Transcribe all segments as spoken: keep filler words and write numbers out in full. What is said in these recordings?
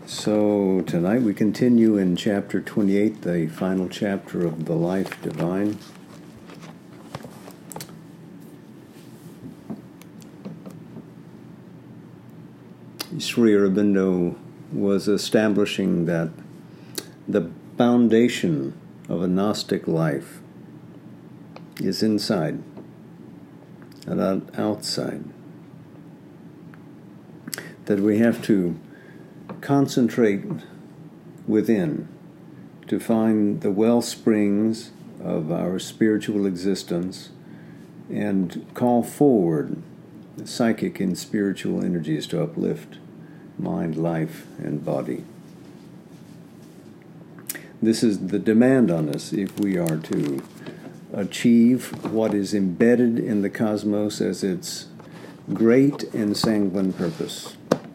So tonight we continue in chapter twenty-eight, the final chapter of The Life Divine. Sri Aurobindo was establishing that the foundation of a Gnostic life is inside and not outside. That we have to concentrate within to find the well springs of our spiritual existence and call forward psychic and spiritual energies to uplift mind, life, and body. This is the demand on us if we are to achieve what is embedded in the cosmos as its great and sanguine purpose.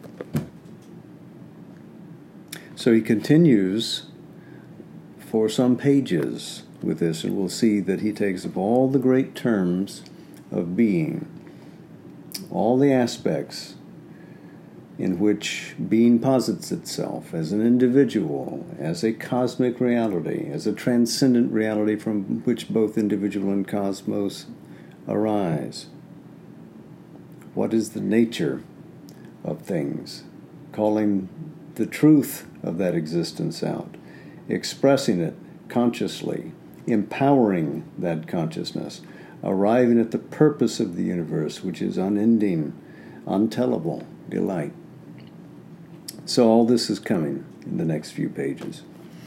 So he continues for some pages with this, and we'll see that he takes up all the great terms of being, all the aspects in which being posits itself as an individual, as a cosmic reality, as a transcendent reality from which both individual and cosmos arise. What is the nature of things? Calling the truth of that existence out, expressing it consciously, empowering that consciousness, arriving at the purpose of the universe, which is unending, untellable delight. So all this is coming in the next few pages.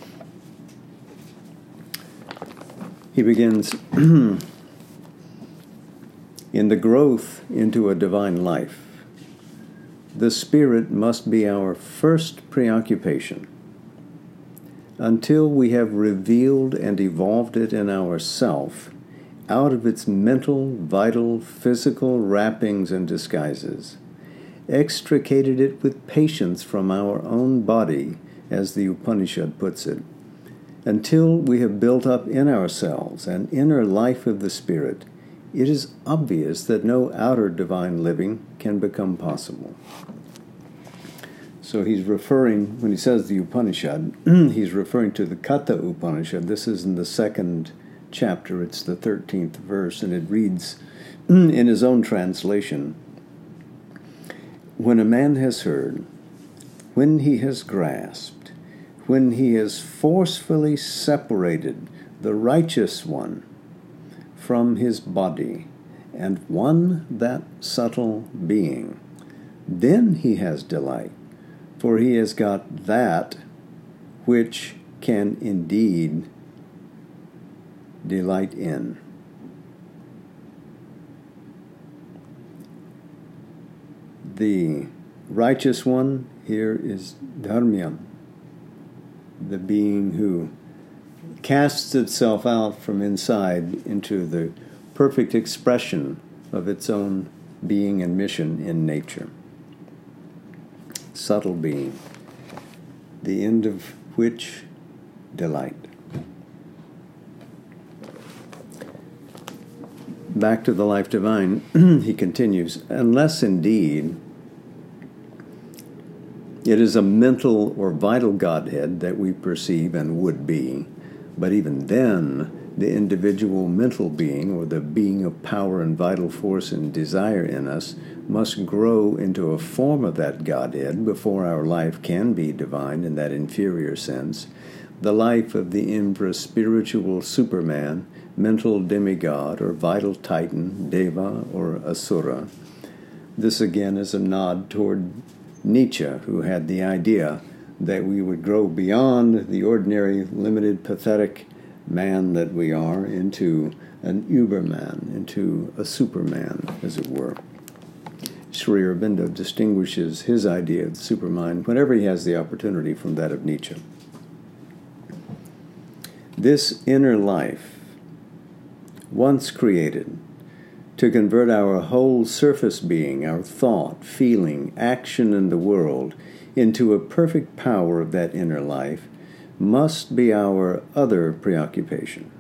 He begins, in the growth into a divine life, the Spirit must be our first preoccupation. Until we have revealed and evolved it in ourself, out of its mental, vital, physical wrappings and disguises, extricated it with patience from our own body, as the Upanishad puts it, until we have built up in ourselves an inner life of the Spirit, it is obvious that no outer divine living can become possible. So he's referring, when he says the Upanishad, he's referring to the Katha Upanishad. This is in the second chapter, it's the thirteenth verse, and it reads in his own translation, "When a man has heard, when he has grasped, when he has forcefully separated the righteous one from his body, and won that subtle being, then he has delight, for he has got that which can indeed delight in." The righteous one here is Dharmya, the being who casts itself out from inside into the perfect expression of its own being and mission in nature. Subtle being, the end of which delight. Back to the Life Divine, he continues, unless indeed it is a mental or vital Godhead that we perceive and would be, but even then, the individual mental being, or the being of power and vital force and desire in us, must grow into a form of that Godhead before our life can be divine in that inferior sense, the life of the infra-spiritual Superman, mental demigod, or vital titan, Deva or Asura. This again is a nod toward Nietzsche, who had the idea that we would grow beyond the ordinary, limited, pathetic man that we are into an Uberman, into a Superman, as it were. Sri Aurobindo distinguishes his idea of the supermind whenever he has the opportunity from that of Nietzsche. This inner life, once created, to convert our whole surface being, our thought, feeling, action in the world, into a perfect power of that inner life, must be our other preoccupation.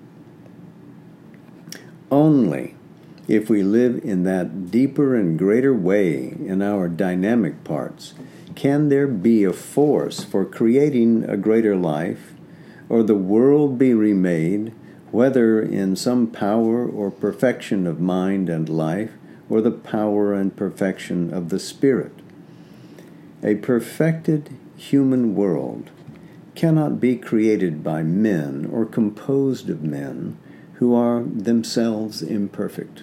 Only if we live in that deeper and greater way in our dynamic parts can there be a force for creating a greater life, or the world be remade, whether in some power or perfection of mind and life, or the power and perfection of the Spirit. A perfected human world cannot be created by men or composed of men who are themselves imperfect.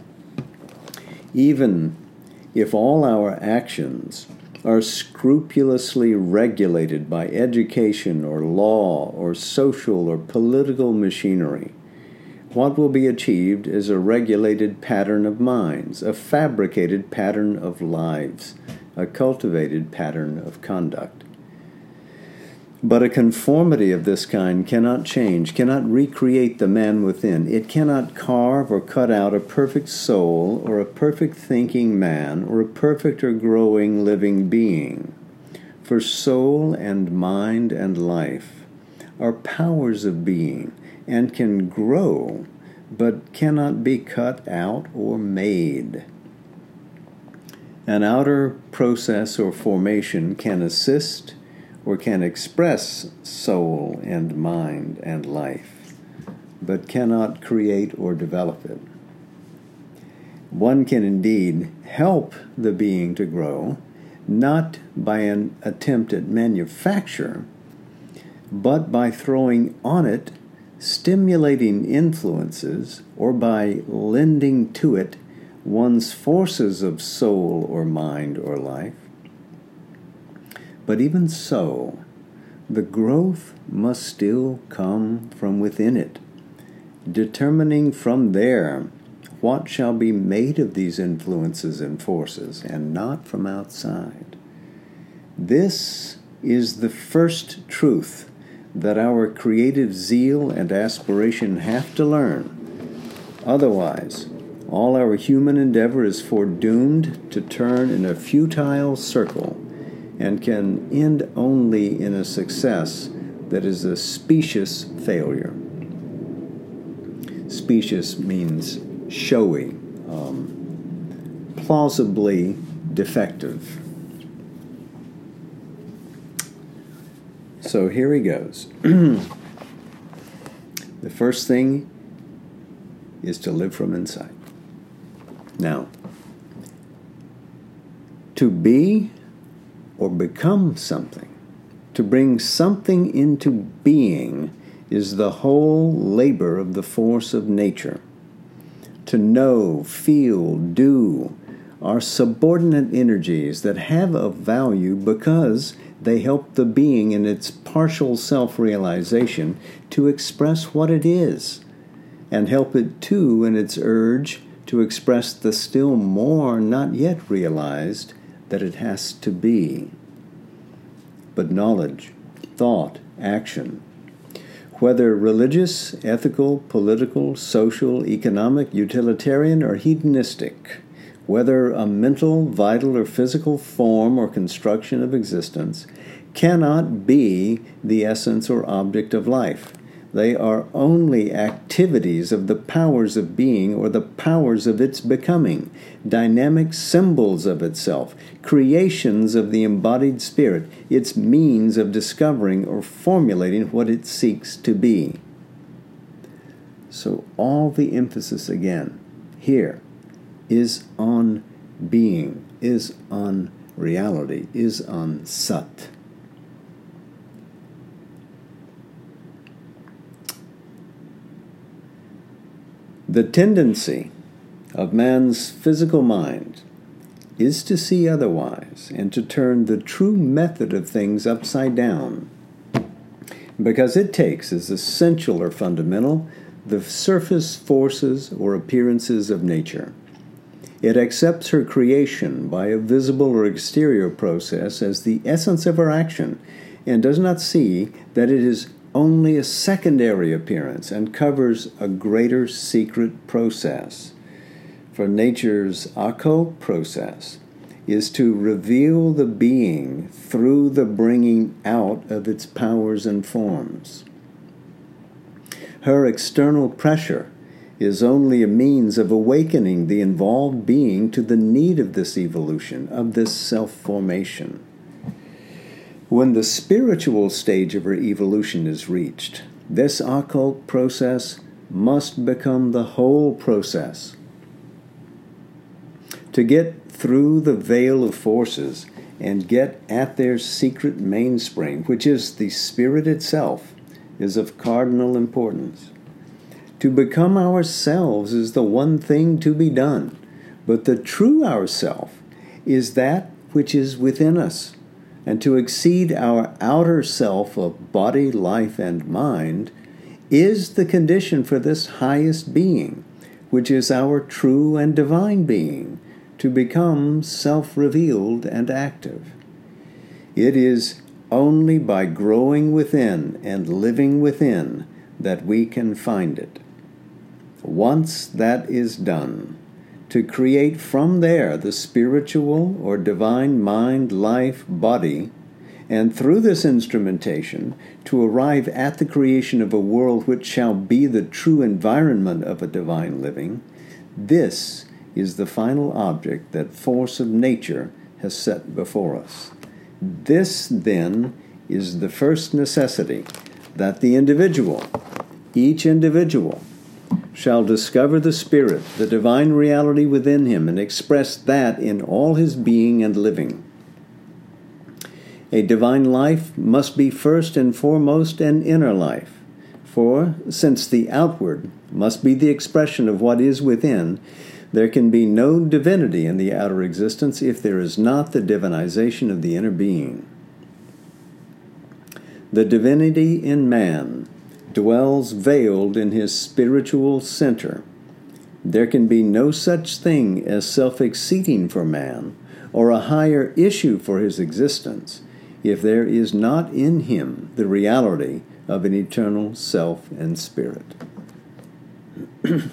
Even if all our actions are scrupulously regulated by education or law or social or political machinery, what will be achieved is a regulated pattern of minds, a fabricated pattern of lives, a cultivated pattern of conduct. But a conformity of this kind cannot change, cannot recreate the man within. It cannot carve or cut out a perfect soul or a perfect thinking man or a perfect or growing living being. For soul and mind and life are powers of being and can grow, but cannot be cut out or made. An outer process or formation can assist or can express soul and mind and life, but cannot create or develop it. One can indeed help the being to grow, not by an attempt at manufacture, but by throwing on it stimulating influences, or by lending to it one's forces of soul or mind or life. But even so, the growth must still come from within it, determining from there what shall be made of these influences and forces, and not from outside. This is the first truth that our creative zeal and aspiration have to learn. Otherwise, all our human endeavor is foredoomed to turn in a futile circle, and can end only in a success that is a specious failure. Specious means showy, um, plausibly defective. So here he goes. The first thing is to live from inside. Now, to be or become something, to bring something into being, is the whole labor of the force of nature. To know, feel, do are subordinate energies that have a value because they help the being in its partial self-realization to express what it is, and help it too in its urge to express the still more not yet realized that it has to be. But knowledge, thought, action, whether religious, ethical, political, social, economic, utilitarian, or hedonistic, whether a mental, vital, or physical form or construction of existence, cannot be the essence or object of life. They are only activities of the powers of being or the powers of its becoming, dynamic symbols of itself, creations of the embodied spirit, its means of discovering or formulating what it seeks to be. So all the emphasis again here is on being, is on reality, is on Sat. The tendency of man's physical mind is to see otherwise and to turn the true method of things upside down, because it takes as essential or fundamental the surface forces or appearances of nature. It accepts her creation by a visible or exterior process as the essence of her action, and does not see that it is only a secondary appearance and covers a greater secret process. For nature's occult process is to reveal the being through the bringing out of its powers and forms. Her external pressure is only a means of awakening the involved being to the need of this evolution, of this self-formation. When the spiritual stage of our evolution is reached, this occult process must become the whole process. To get through the veil of forces and get at their secret mainspring, which is the Spirit itself, is of cardinal importance. To become ourselves is the one thing to be done, but the true ourself is that which is within us, and to exceed our outer self of body, life, and mind is the condition for this highest being, which is our true and divine being, to become self-revealed and active. It is only by growing within and living within that we can find it. Once that is done, to create from there the spiritual or divine mind, life, body, and through this instrumentation to arrive at the creation of a world which shall be the true environment of a divine living, this is the final object that force of nature has set before us. This, then, is the first necessity, that the individual, each individual, shall discover the Spirit, the divine reality within him, and express that in all his being and living. A divine life must be first and foremost an inner life, for since the outward must be the expression of what is within, there can be no divinity in the outer existence if there is not the divinization of the inner being. The divinity in man dwells veiled in his spiritual center. There can be no such thing as self-exceeding for man, or a higher issue for his existence, if there is not in him the reality of an eternal self and spirit. To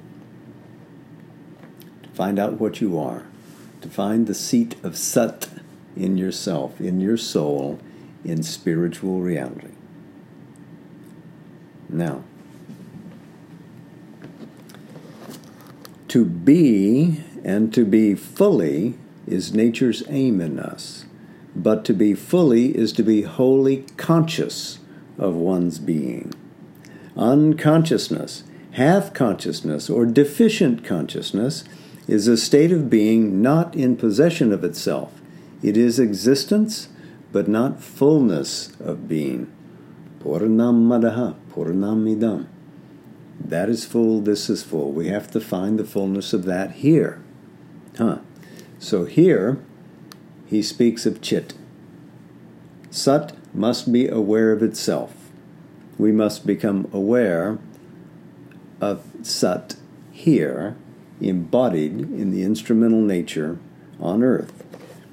find out what you are, to find the seat of Sat in yourself, in your soul, in spiritual reality. Now, to be and to be fully is nature's aim in us, but to be fully is to be wholly conscious of one's being. Unconsciousness, half-consciousness, or deficient consciousness is a state of being not in possession of itself. It is existence, but not fullness of being. Purnam madaha, purnam idam. That is full, this is full. We have to find the fullness of that here. Huh. So here, he speaks of Chit. Sat must be aware of itself. We must become aware of Sat here, embodied in the instrumental nature on earth.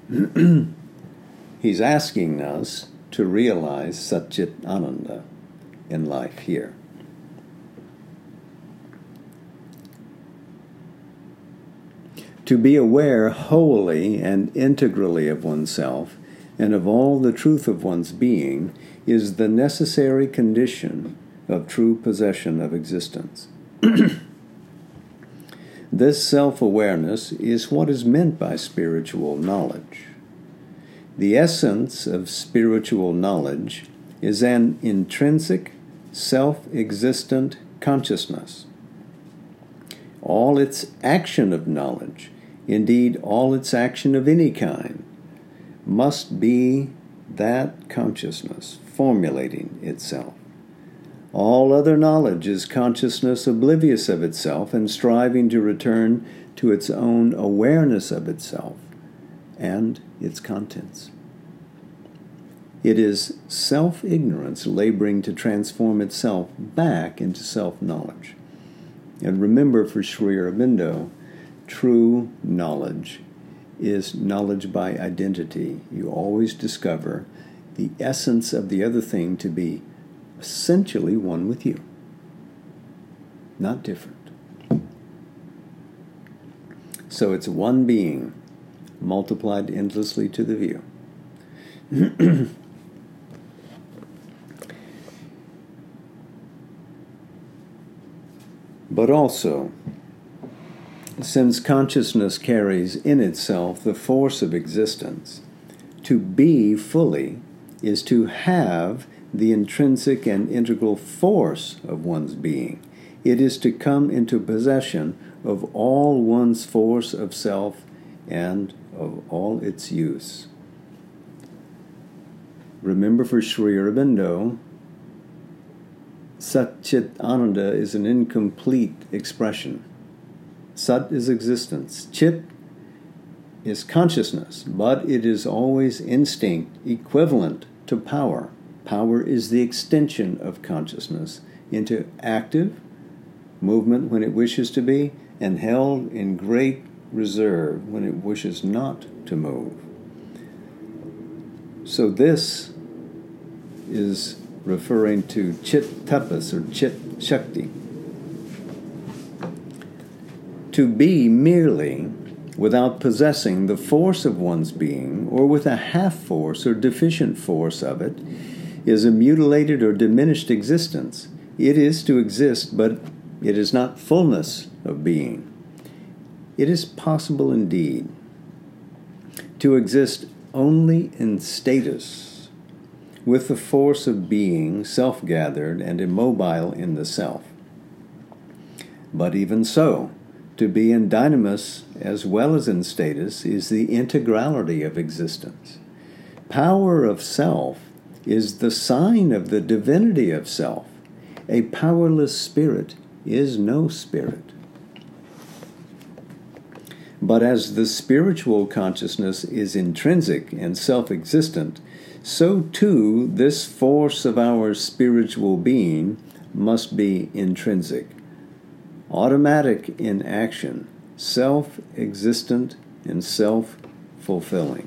He's asking us to realize Sat-Chit Ananda in life here. To be aware wholly and integrally of oneself and of all the truth of one's being is the necessary condition of true possession of existence. This self-awareness is what is meant by spiritual knowledge. The essence of spiritual knowledge is an intrinsic, self-existent consciousness. All its action of knowledge, indeed all its action of any kind, must be that consciousness formulating itself. All other knowledge is consciousness oblivious of itself and striving to return to its own awareness of itself and its contents. It is self-ignorance laboring to transform itself back into self-knowledge. And remember, for Sri Aurobindo, true knowledge is knowledge by identity. You always discover the essence of the other thing to be essentially one with you, not different. So it's one being multiplied endlessly to the view. But also, since consciousness carries in itself the force of existence, to be fully is to have the intrinsic and integral force of one's being. It is to come into possession of all one's force of self and of all its use. Remember, for Sri Aurobindo, Sat Chit Ananda is an incomplete expression. Sat is existence. Chit is consciousness, but it is always instinct, equivalent to power. Power is the extension of consciousness into active movement when it wishes to be, and held in great reserve when it wishes not to move. So this is referring to Chit Tapas, or Chit Shakti. To be merely without possessing the force of one's being, or with a half-force or deficient force of it, is a mutilated or diminished existence. It is to exist, but it is not fullness of being. It is possible indeed to exist only in status, with the force of being self-gathered and immobile in the self. But even so, to be in dynamis as well as in status is the integrality of existence. Power of self is the sign of the divinity of self. A powerless spirit is no spirit. But as the spiritual consciousness is intrinsic and self-existent, so too this force of our spiritual being must be intrinsic, automatic in action, self-existent and self-fulfilling.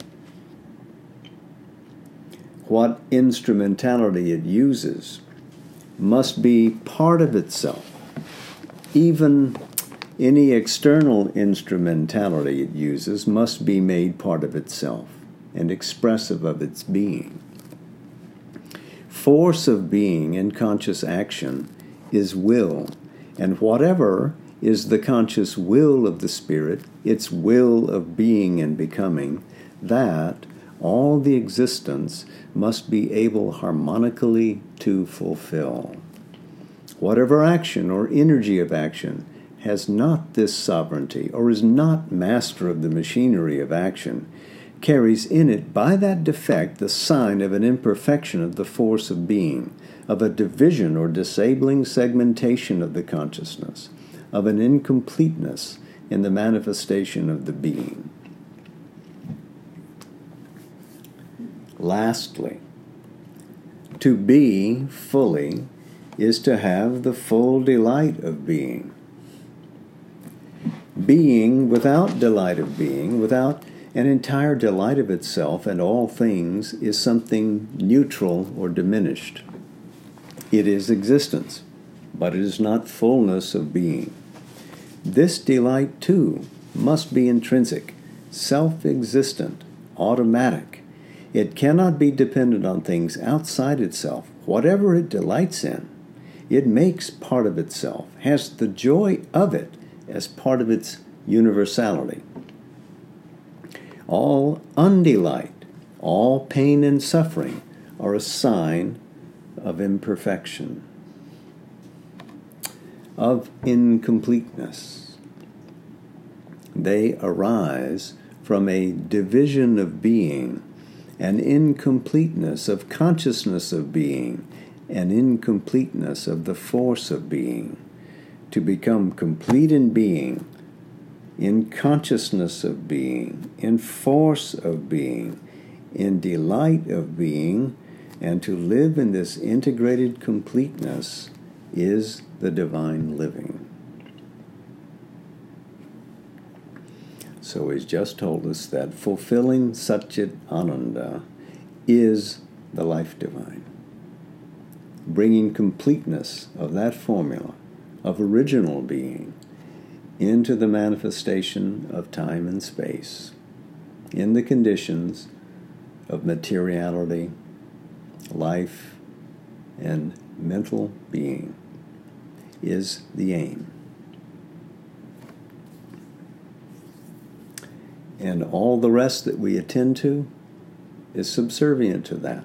What instrumentality it uses must be part of itself. Even any external instrumentality it uses must be made part of itself and expressive of its being. Force of being in conscious action is will, and whatever is the conscious will of the Spirit, its will of being and becoming, that all the existence must be able harmonically to fulfill. Whatever action or energy of action has not this sovereignty, or is not master of the machinery of action, carries in it by that defect the sign of an imperfection of the force of being, of a division or disabling segmentation of the consciousness, of an incompleteness in the manifestation of the being. Lastly, to be fully is to have the full delight of being. Being without delight of being, without an entire delight of itself and all things, is something neutral or diminished. It is existence, but it is not fullness of being. This delight, too, must be intrinsic, self-existent, automatic. It cannot be dependent on things outside itself. Whatever it delights in, it makes part of itself, has the joy of it as part of its universality. All undelight, all pain and suffering are a sign of imperfection, of incompleteness. They arise from a division of being, an incompleteness of consciousness of being, an incompleteness of the force of being. To become complete in being, in consciousness of being, in force of being, in delight of being, and to live in this integrated completeness is the divine living. So he's just told us that fulfilling Sat Chit Ananda is the life divine, bringing completeness of that formula of original being into the manifestation of time and space, in the conditions of materiality, life, and mental being, is the aim. And all the rest that we attend to is subservient to that.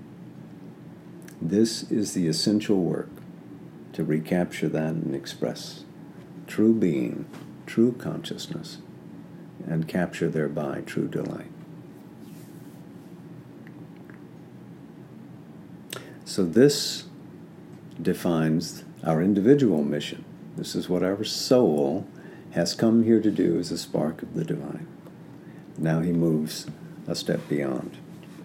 This is the essential work, to recapture that and express true being, true consciousness, and capture thereby true delight. So this defines our individual mission. This is what our soul has come here to do as a spark of the divine. Now he moves a step beyond.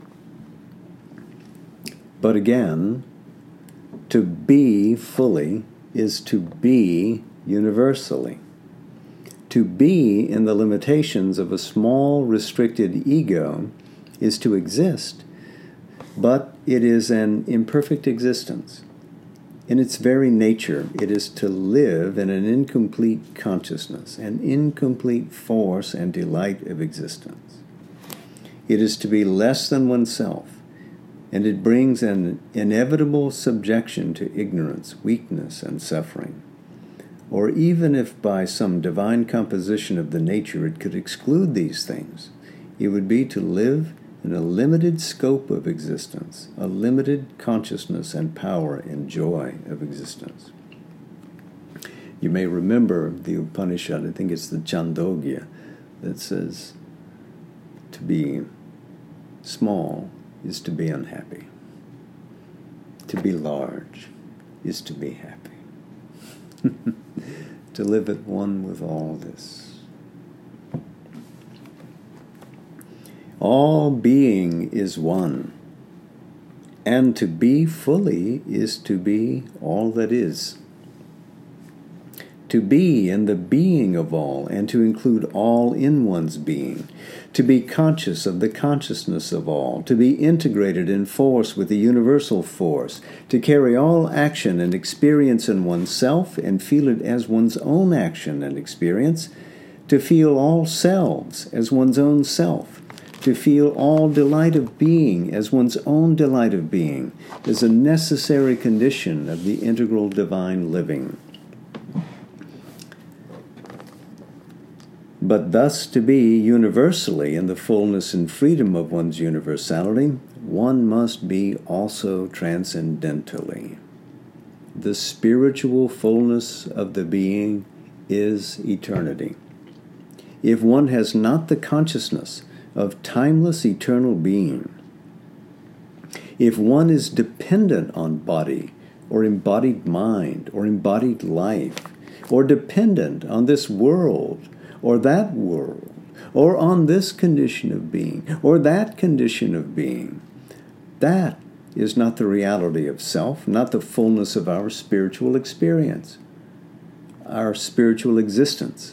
But again, to be fully is to be universally. To be in the limitations of a small, restricted ego is to exist, but it is an imperfect existence. In its very nature, it is to live in an incomplete consciousness, an incomplete force and delight of existence. It is to be less than oneself, and it brings an inevitable subjection to ignorance, weakness, and suffering. Or even if by some divine composition of the nature it could exclude these things, it would be to live in a limited scope of existence, a limited consciousness and power and joy of existence. You may remember the Upanishad, I think it's the Chandogya, that says to be small is to be unhappy. To be large is to be happy. To live at one with all this. All being is one, and to be fully is to be all that is. To be in the being of all, and to include all in one's being. To be conscious of the consciousness of all. To be integrated in force with the universal force. To carry all action and experience in oneself and feel it as one's own action and experience. To feel all selves as one's own self. To feel all delight of being as one's own delight of being is a necessary condition of the integral divine living. But thus to be universally in the fullness and freedom of one's universality, one must be also transcendentally. The spiritual fullness of the being is eternity. If one has not the consciousness of timeless eternal being, if one is dependent on body or embodied mind or embodied life, or dependent on this world or that world, or on this condition of being or that condition of being, that is not the reality of self, not the fullness of our spiritual experience, our spiritual existence.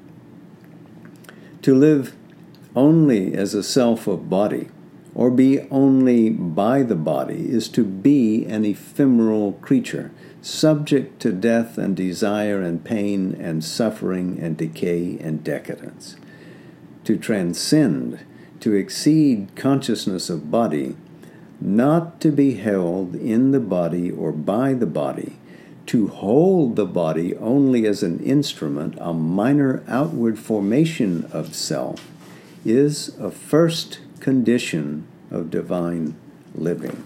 To live only as a self of body, or be only by the body, is to be an ephemeral creature, subject to death and desire and pain and suffering and decay and decadence. To transcend, to exceed consciousness of body, not to be held in the body or by the body, to hold the body only as an instrument, a minor outward formation of self, is a first condition of divine living.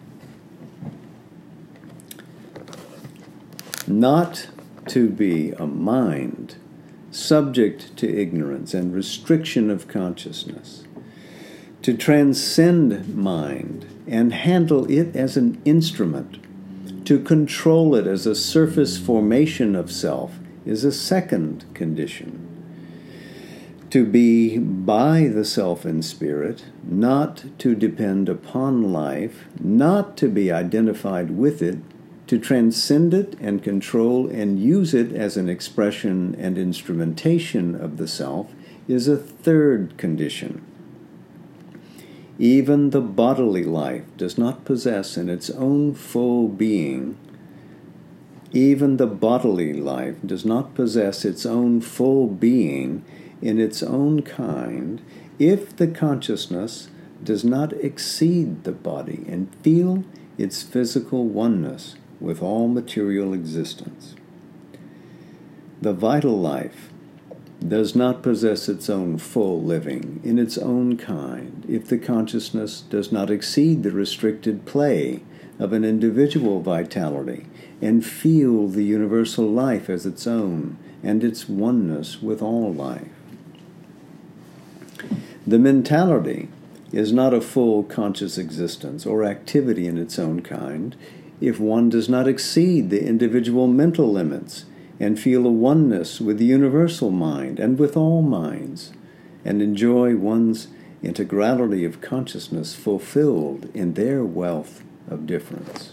Not to be a mind subject to ignorance and restriction of consciousness. To transcend mind and handle it as an instrument, to control it as a surface formation of self, is a second condition. To be by the self and spirit, not to depend upon life, not to be identified with it, to transcend it and control and use it as an expression and instrumentation of the self, is a third condition. Even the bodily life does not possess in its own full being, even the bodily life does not possess its own full being in its own kind, if the consciousness does not exceed the body and feel its physical oneness with all material existence. The vital life does not possess its own full living in its own kind if the consciousness does not exceed the restricted play of an individual vitality and feel the universal life as its own and its oneness with all life. The mentality is not a full conscious existence or activity in its own kind if one does not exceed the individual mental limits and feel a oneness with the universal mind and with all minds, and enjoy one's integrality of consciousness fulfilled in their wealth of difference.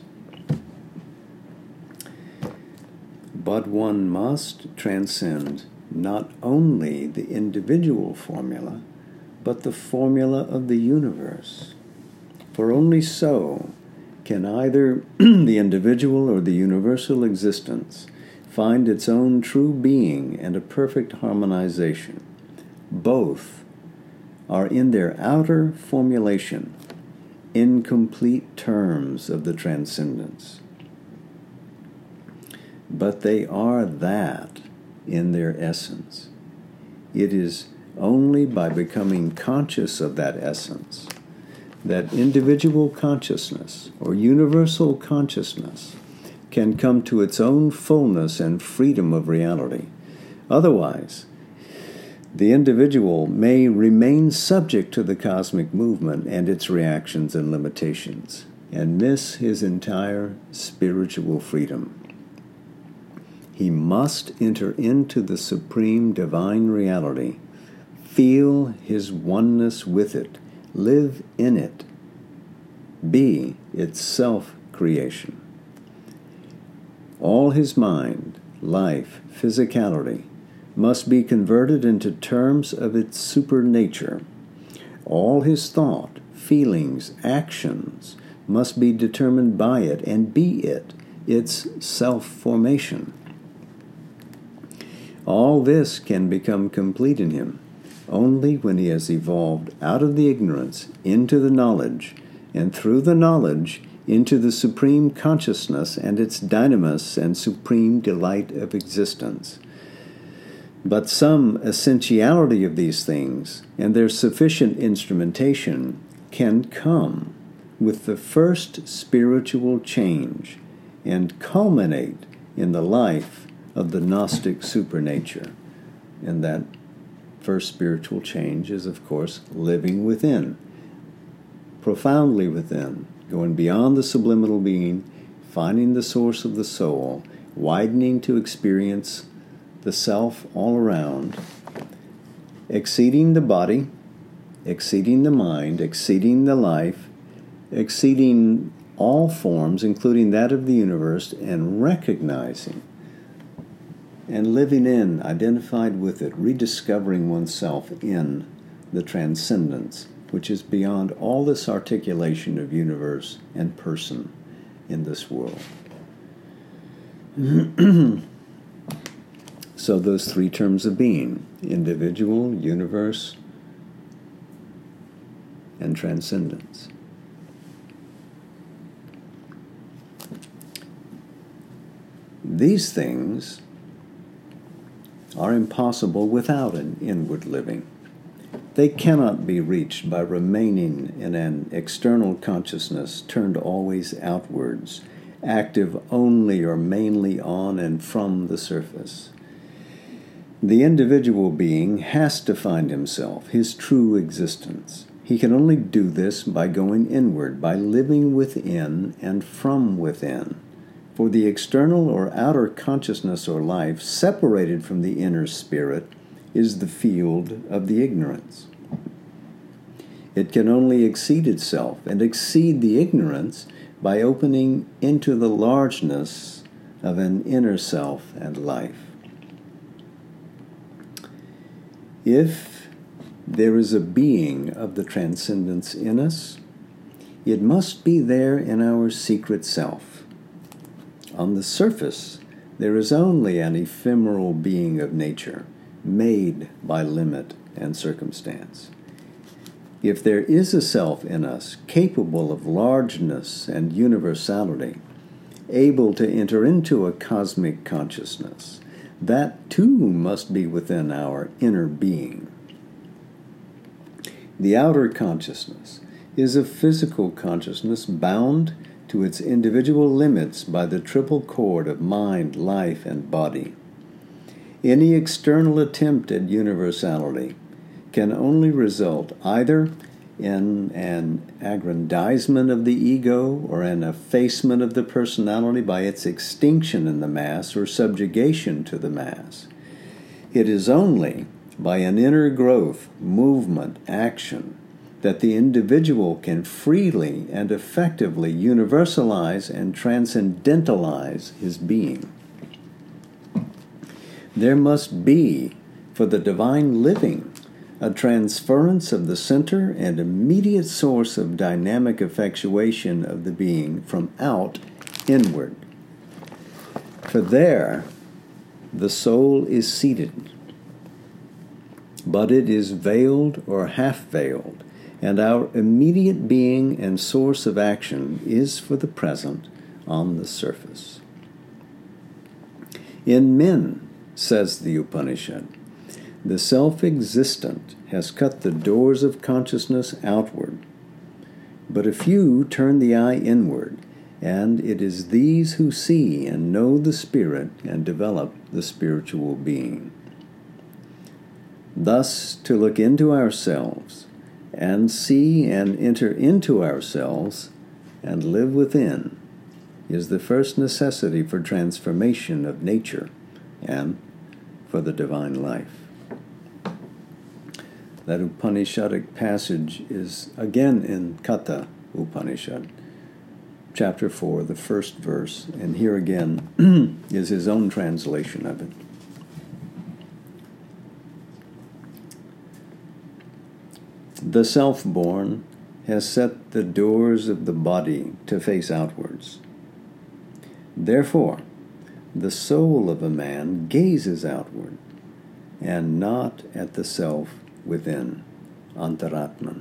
But one must transcend not only the individual formula, but the formula of the universe. For only so can either the individual or the universal existence find its own true being and a perfect harmonization. Both are in their outer formulation incomplete terms of the transcendence. But they are that in their essence. It is only by becoming conscious of that essence that individual consciousness or universal consciousness can come to its own fullness and freedom of reality. Otherwise, the individual may remain subject to the cosmic movement and its reactions and limitations, and miss his entire spiritual freedom. He must enter into the supreme divine reality, feel his oneness with it, live in it, be its self-creation. All his mind, life, physicality must be converted into terms of its supernature. All his thought, feelings, actions must be determined by it and be it, its self-formation. All this can become complete in him only when he has evolved out of the ignorance into the knowledge, and through the knowledge into the supreme consciousness and its dynamis and supreme delight of existence. But some essentiality of these things and their sufficient instrumentation can come with the first spiritual change and culminate in the life of the Gnostic supernature. And that first spiritual change is, of course, living within, profoundly within, going beyond the subliminal being, finding the source of the soul, widening to experience the self all around, exceeding the body, exceeding the mind, exceeding the life, exceeding all forms, including that of the universe, and recognizing and living in, identified with it, rediscovering oneself in the transcendence, which is beyond all this articulation of universe and person in this world. So those three terms of being, individual, universe, and transcendence. These things are impossible without an inward living. They cannot be reached by remaining in an external consciousness turned always outwards, active only or mainly on and from the surface. The individual being has to find himself, his true existence. He can only do this by going inward, by living within and from within. For the external or outer consciousness or life, separated from the inner spirit, is the field of the ignorance. It can only exceed itself and exceed the ignorance by opening into the largeness of an inner self and life. If there is a being of the transcendence in us, it must be there in our secret self. On the surface, there is only an ephemeral being of nature, made by limit and circumstance. If there is a self in us capable of largeness and universality, able to enter into a cosmic consciousness, that too must be within our inner being. The outer consciousness is a physical consciousness bound to its individual limits by the triple cord of mind, life, and body. Any external attempt at universality can only result either in an aggrandizement of the ego or an effacement of the personality by its extinction in the mass or subjugation to the mass. It is only by an inner growth, movement, action, that the individual can freely and effectively universalize and transcendentalize his being. There must be, for the divine living, a transference of the center and immediate source of dynamic effectuation of the being from out inward. For there, the soul is seated, but it is veiled or half-veiled, and our immediate being and source of action is for the present on the surface. In men, says the Upanishad, the self-existent has cut the doors of consciousness outward, but a few turn the eye inward, and it is these who see and know the spirit and develop the spiritual being. Thus, to look into ourselves and see and enter into ourselves and live within is the first necessity for transformation of nature and for the divine life. That Upanishadic passage is again in Katha Upanishad, chapter four, the first verse, and here again is his own translation of it. The self-born has set the doors of the body to face outwards. Therefore, the soul of a man gazes outward, and not at the self within, Antaratman.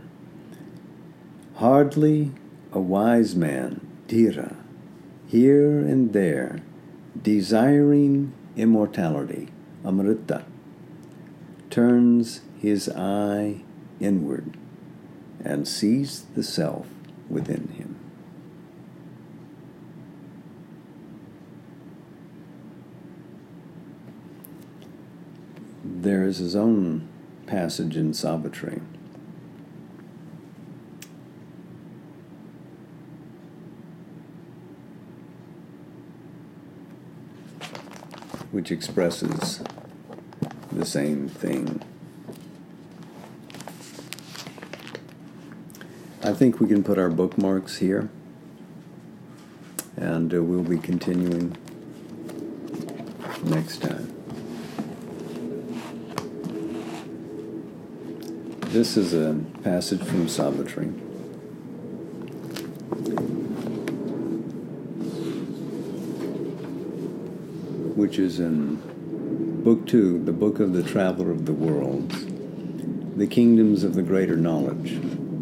Hardly a wise man, Dhira, here and there, desiring immortality, Amrita, turns his eye inward and sees the self within him. There is his own passage in Savitri. Which expresses the same thing. I think we can put our bookmarks here, and uh, we'll be continuing next time. This is a passage from Savitri. Which is in Book Two, the Book of the Traveler of the Worlds, the Kingdoms of the Greater Knowledge.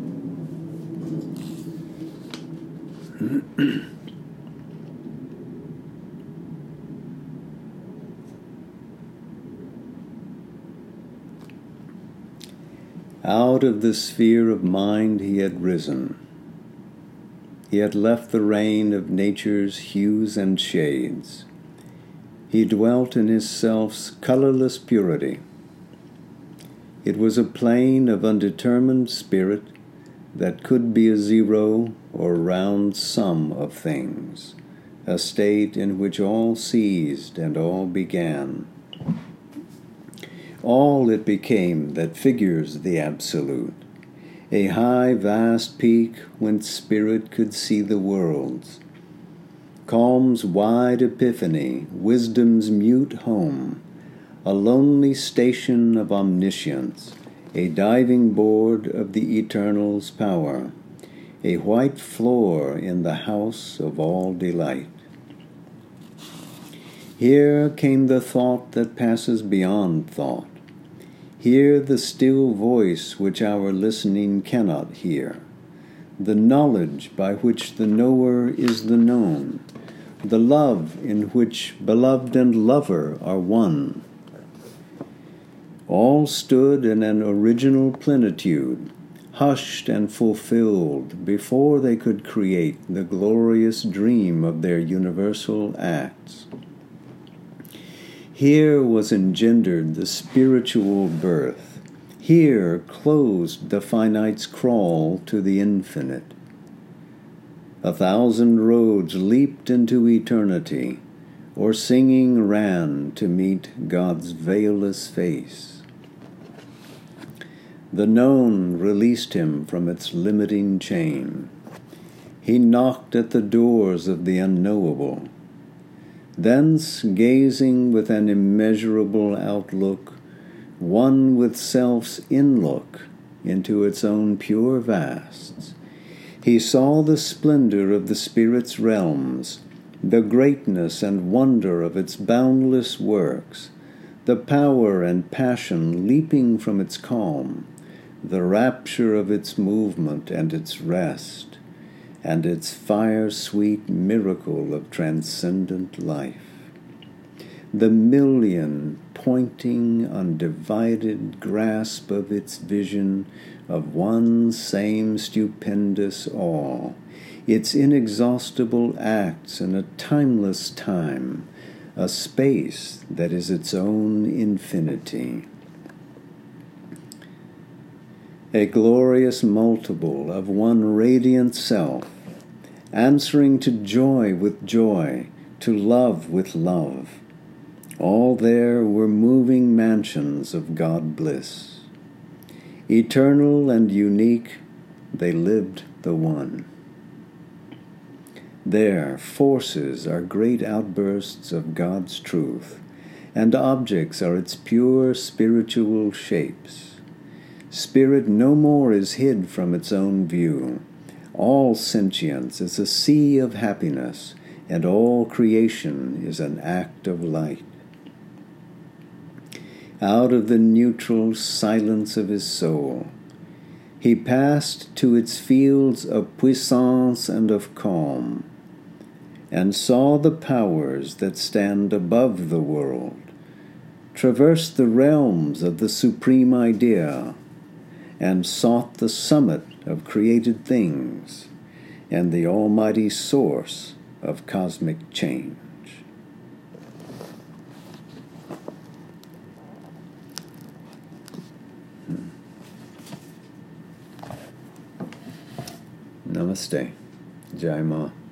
Out of the sphere of mind he had risen. He had left the reign of nature's hues and shades. He dwelt in his self's colorless purity. It was a plane of undetermined spirit that could be a zero or round sum of things, a state in which all ceased and all began. All it became that figures the Absolute, a high, vast peak whence spirit could see the worlds. Calm's wide epiphany, wisdom's mute home, a lonely station of omniscience, a diving board of the Eternal's power, a white floor in the house of all delight. Here came the thought that passes beyond thought. Here the still voice which our listening cannot hear, the knowledge by which the knower is the known, the love in which beloved and lover are one. All stood in an original plenitude, hushed and fulfilled before they could create the glorious dream of their universal acts. Here was engendered the spiritual birth. Here closed the finite's crawl to the infinite. A thousand roads leaped into eternity, or singing ran to meet God's veilless face. The known released him from its limiting chain. He knocked at the doors of the unknowable. Thence, gazing with an immeasurable outlook, one with self's inlook into its own pure vasts, he saw the splendor of the Spirit's realms, the greatness and wonder of its boundless works, the power and passion leaping from its calm, the rapture of its movement and its rest, and its fire-sweet miracle of transcendent life. The million pointing undivided grasp of its vision of one same stupendous awe, its inexhaustible acts in a timeless time, a space that is its own infinity. A glorious multiple of one radiant self, answering to joy with joy, to love with love. All there were moving mansions of God bliss. Eternal and unique, they lived the one. There, forces are great outbursts of God's truth, and objects are its pure spiritual shapes. Spirit no more is hid from its own view. All sentience is a sea of happiness, and all creation is an act of light. Out of the neutral silence of his soul, he passed to its fields of puissance and of calm, and saw the powers that stand above the world, traversed the realms of the supreme idea, and sought the summit of created things and the almighty source of cosmic change. Hmm. Namaste. Jai Ma.